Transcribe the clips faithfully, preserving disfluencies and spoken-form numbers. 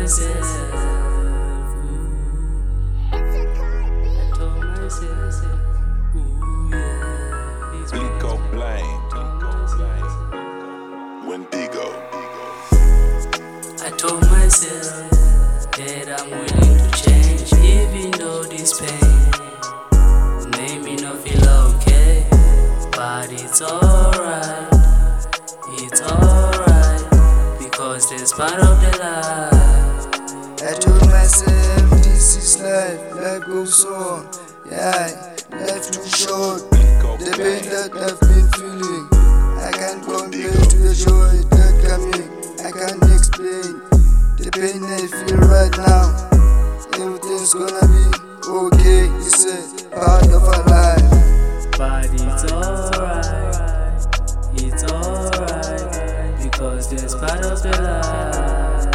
myself, ooh. I told myself, ooh yeah. These Blico Blame, Wendigo. I told myself that I'm willing to change, even though this pain made me not feel okay. But it's alright, it's alright, because there's part of the life. I told myself this is life, life goes on. Yeah, life too short. The pain that I've been feeling, I can't compare to the joy that coming. I can't explain the pain I feel right now. Everything's gonna be okay, it's a part of our life. But it's alright, it's alright, because there's part of the life.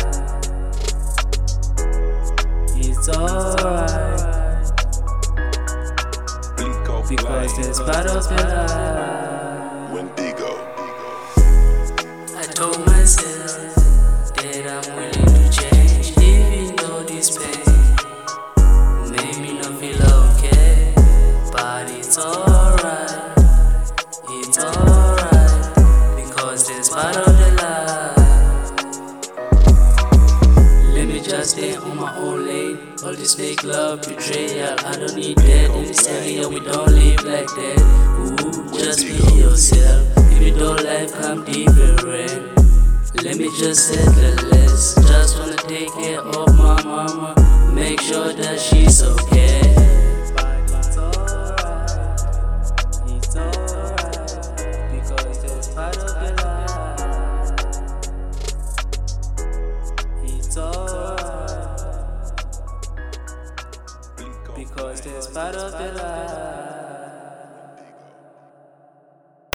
It's alright, because there's part of the life. Wendigo. I told myself that I'm willing to change, even though this pain made me not feel okay. But it's alright, it's alright, because there's part of the life. Let me just stay on my own lane. All this fake love, betrayal, I don't need that. In this area we don't live like that. Ooh, just be yourself, even though life come different. Let me just settle less. Just wanna take care of my mama, make sure that she's okay. But it's alright, it's alright, because there's part of the life. It's alright, because there's part of the life.